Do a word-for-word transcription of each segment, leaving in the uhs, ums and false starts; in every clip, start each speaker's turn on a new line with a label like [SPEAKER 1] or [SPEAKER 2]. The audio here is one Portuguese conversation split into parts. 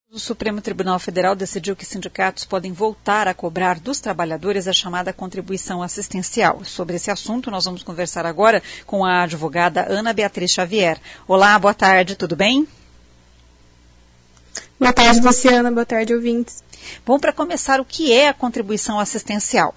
[SPEAKER 1] O Supremo Tribunal Federal decidiu que sindicatos podem voltar a cobrar dos trabalhadores a chamada contribuição assistencial. Sobre esse assunto, nós vamos conversar agora com a advogada Ana Beatriz Xavier. Olá, boa tarde, tudo bem?
[SPEAKER 2] Boa tarde, Luciana. Boa tarde, ouvintes.
[SPEAKER 1] Bom, para começar, o que é a contribuição assistencial?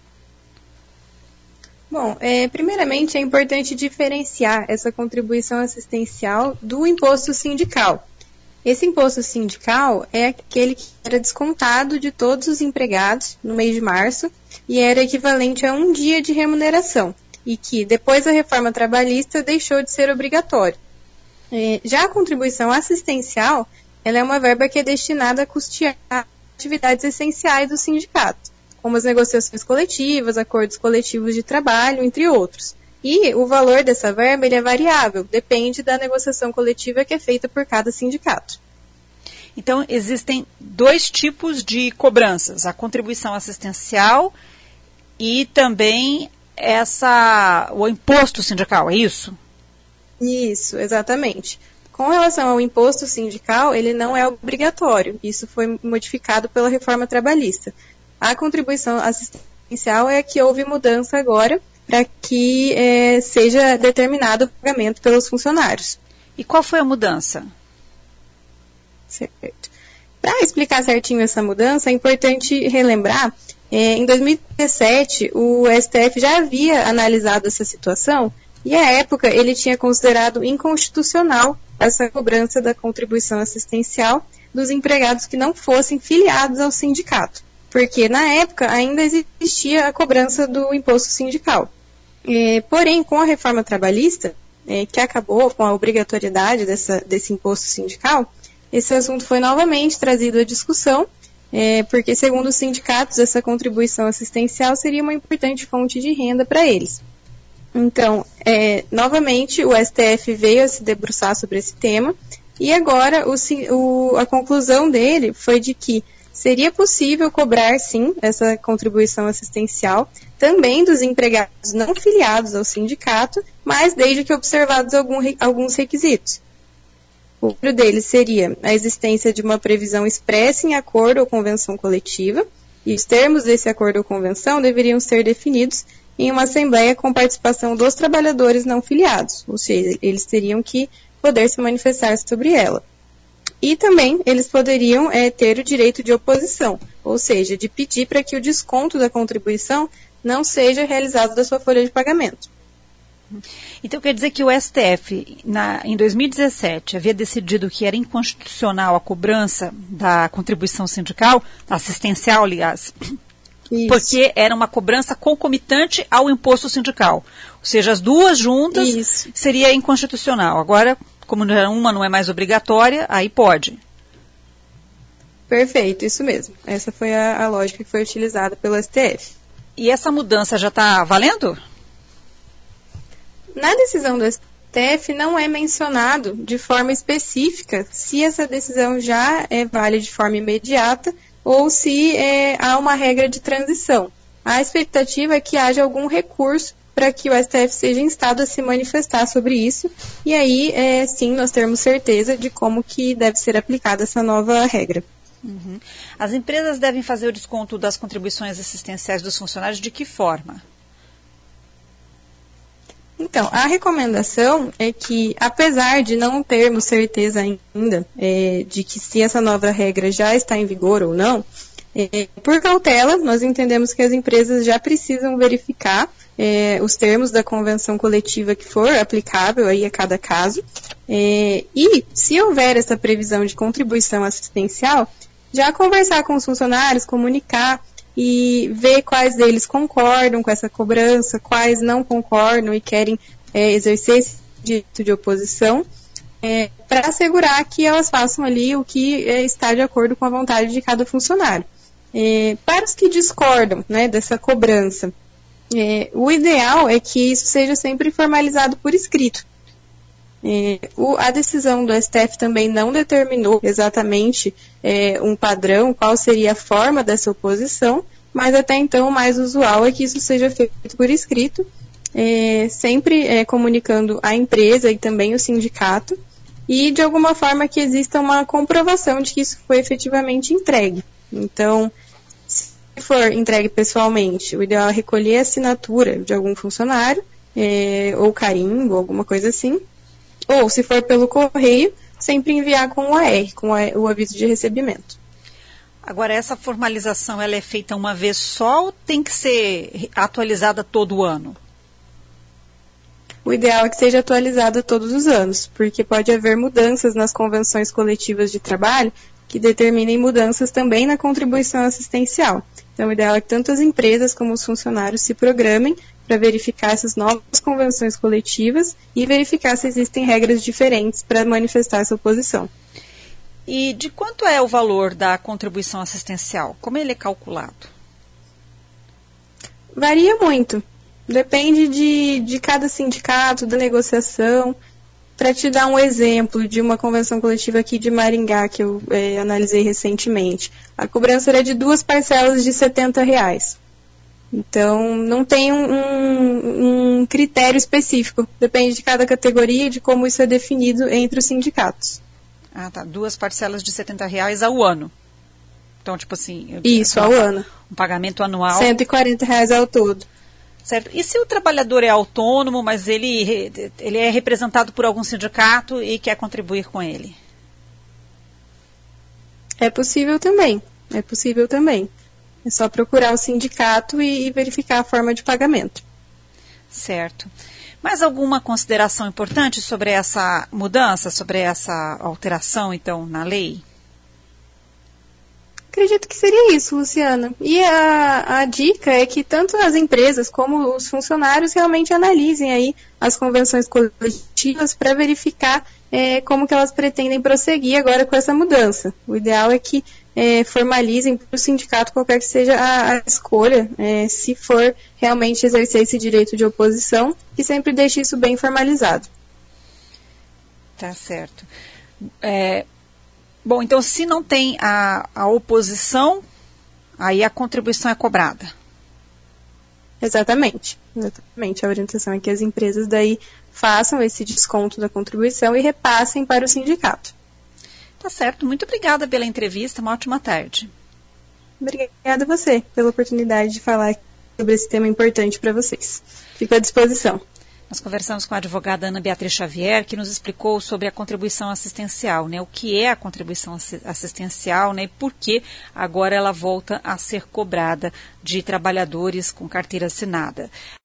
[SPEAKER 2] Bom, é, primeiramente é importante diferenciar essa contribuição assistencial do imposto sindical. Esse imposto sindical é aquele que era descontado de todos os empregados no mês de março e era equivalente a um dia de remuneração e que, depois da reforma trabalhista, deixou de ser obrigatório. É, já a contribuição assistencial, ela é uma verba que é destinada a custear atividades essenciais do sindicato, como as negociações coletivas, acordos coletivos de trabalho, entre outros. E o valor dessa verba ele é variável, depende da negociação coletiva que é feita por cada sindicato.
[SPEAKER 1] Então, existem dois tipos de cobranças, a contribuição assistencial e também essa, o imposto sindical, é isso?
[SPEAKER 2] Isso, exatamente. Com relação ao imposto sindical, ele não é obrigatório, isso foi modificado pela reforma trabalhista. A contribuição assistencial é a que houve mudança agora, para que é, seja determinado o pagamento pelos funcionários.
[SPEAKER 1] E qual foi a mudança?
[SPEAKER 2] Certo. Para explicar certinho essa mudança, é importante relembrar, é, em dois mil e dezessete, o S T F já havia analisado essa situação e, à época, ele tinha considerado inconstitucional essa cobrança da contribuição assistencial dos empregados que não fossem filiados ao sindicato, porque, na época, ainda existia a cobrança do imposto sindical. É, porém, com a reforma trabalhista, é, que acabou com a obrigatoriedade dessa, desse imposto sindical, esse assunto foi novamente trazido à discussão, é, porque, segundo os sindicatos, essa contribuição assistencial seria uma importante fonte de renda para eles. Então, é, novamente, o S T F veio a se debruçar sobre esse tema, e agora o, o, a conclusão dele foi de que seria possível cobrar, sim, essa contribuição assistencial também dos empregados não filiados ao sindicato, mas desde que observados algum, alguns requisitos. O primeiro deles seria a existência de uma previsão expressa em acordo ou convenção coletiva, e os termos desse acordo ou convenção deveriam ser definidos em uma assembleia com participação dos trabalhadores não filiados, ou seja, eles teriam que poder se manifestar sobre ela. E também eles poderiam é, ter o direito de oposição, ou seja, de pedir para que o desconto da contribuição não seja realizado da sua folha de pagamento.
[SPEAKER 1] Então quer dizer que o S T F, na, em dois mil e dezessete, havia decidido que era inconstitucional a cobrança da contribuição sindical, assistencial, aliás, Isso. porque era uma cobrança concomitante ao imposto sindical. Ou seja, as duas juntas Isso. seria inconstitucional. Agora, como uma não é mais obrigatória, aí pode.
[SPEAKER 2] Perfeito, isso mesmo. Essa foi a, a lógica que foi utilizada pelo S T F.
[SPEAKER 1] E essa mudança já está valendo?
[SPEAKER 2] Na decisão do S T F não é mencionado de forma específica se essa decisão já é válida de forma imediata ou se é, há uma regra de transição. A expectativa é que haja algum recurso para que o S T F seja instado a se manifestar sobre isso, e aí, é, sim, nós termos certeza de como que deve ser aplicada essa nova regra.
[SPEAKER 1] Uhum. As empresas devem fazer o desconto das contribuições assistenciais dos funcionários de que forma?
[SPEAKER 2] Então, a recomendação é que, apesar de não termos certeza ainda é, de que se essa nova regra já está em vigor ou não, é, por cautela, nós entendemos que as empresas já precisam verificar É, os termos da convenção coletiva que for aplicável aí a cada caso. É, e, se houver essa previsão de contribuição assistencial, já conversar com os funcionários, comunicar e ver quais deles concordam com essa cobrança, quais não concordam e querem é, exercer esse direito de oposição, é, para assegurar que elas façam ali o que é, está de acordo com a vontade de cada funcionário. É, para os que discordam, né, dessa cobrança, É, o ideal é que isso seja sempre formalizado por escrito. É, o, a decisão do S T F também não determinou exatamente é, um padrão, qual seria a forma dessa oposição, mas até então o mais usual é que isso seja feito por escrito, é, sempre é, comunicando a empresa e também o sindicato, e de alguma forma que exista uma comprovação de que isso foi efetivamente entregue. Então, se for entregue pessoalmente, o ideal é recolher a assinatura de algum funcionário, é, ou carimbo, alguma coisa assim, ou se for pelo correio, sempre enviar com o A R, com o aviso de recebimento.
[SPEAKER 1] Agora, essa formalização ela é feita uma vez só ou tem que ser atualizada todo ano?
[SPEAKER 2] O ideal é que seja atualizada todos os anos, porque pode haver mudanças nas convenções coletivas de trabalho que determinem mudanças também na contribuição assistencial. Então, o ideal é que tanto as empresas como os funcionários se programem para verificar essas novas convenções coletivas e verificar se existem regras diferentes para manifestar essa oposição.
[SPEAKER 1] E de quanto é o valor da contribuição assistencial? Como ele é calculado?
[SPEAKER 2] Varia muito. Depende de, de cada sindicato, da negociação. Para te dar um exemplo de uma convenção coletiva aqui de Maringá, que eu é, analisei recentemente, a cobrança era de duas parcelas de setenta reais. Então, não tem um, um, um critério específico. Depende de cada categoria e de como isso é definido entre os sindicatos.
[SPEAKER 1] Ah, tá. Duas parcelas de setenta reais ao ano. Então, tipo assim...
[SPEAKER 2] Isso, ao ano.
[SPEAKER 1] Um pagamento anual...
[SPEAKER 2] cento e quarenta reais ao todo.
[SPEAKER 1] Certo. E se o trabalhador é autônomo, mas ele, ele é representado por algum sindicato e quer contribuir com ele?
[SPEAKER 2] É possível também. É possível também. É só procurar o sindicato e, e verificar a forma de pagamento.
[SPEAKER 1] Certo. Mais alguma consideração importante sobre essa mudança, sobre essa alteração, então, na lei?
[SPEAKER 2] Acredito que seria isso, Luciana. E a, a dica é que tanto as empresas como os funcionários realmente analisem aí as convenções coletivas para verificar é, como que elas pretendem prosseguir agora com essa mudança. O ideal é que é, formalizem para o sindicato qualquer que seja a, a escolha, é, se for realmente exercer esse direito de oposição, que sempre deixe isso bem formalizado.
[SPEAKER 1] Tá certo. É... Bom, então se não tem a, a oposição, aí a contribuição é cobrada.
[SPEAKER 2] Exatamente, exatamente. A orientação é que as empresas daí façam esse desconto da contribuição e repassem para o sindicato.
[SPEAKER 1] Tá certo, muito obrigada pela entrevista, uma ótima tarde.
[SPEAKER 2] Obrigada a você pela oportunidade de falar sobre esse tema importante para vocês. Fico à disposição.
[SPEAKER 1] Nós conversamos com a advogada Ana Beatriz Xavier, que nos explicou sobre a contribuição assistencial, né? O que é a contribuição assistencial, né? E por que agora ela volta a ser cobrada de trabalhadores com carteira assinada.